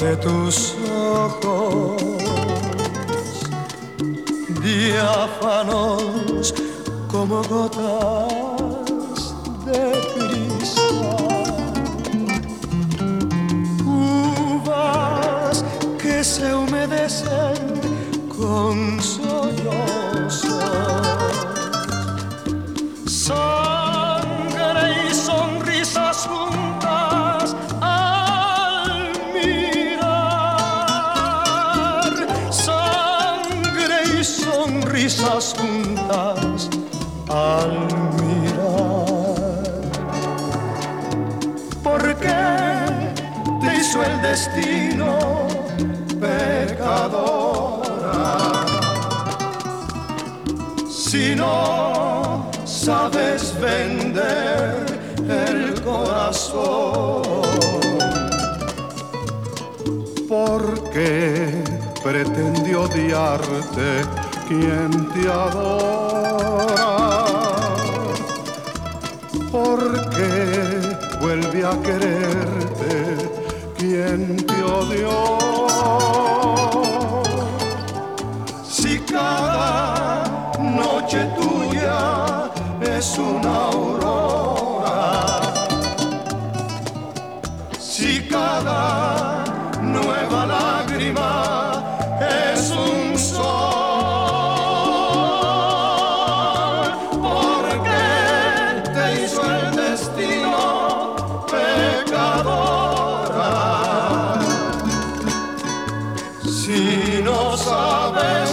de tus ojos, diáfanos como gotas de cristal, uvas que se humedecen con sollozos, sangre y sonrisas juntas al mirar, sangre y sonrisas juntas al mirar. ¿Por qué te hizo el destino pecadora? Si no sabes vender el corazón, ¿por qué pretende odiarte quien te adora? ¿Por qué vuelve a quererte quien te odió? Si cada noche tuya es una aurora, si cada nueva lágrima es un sol, ¿por qué te hizo el destino pecadora? Si no sabes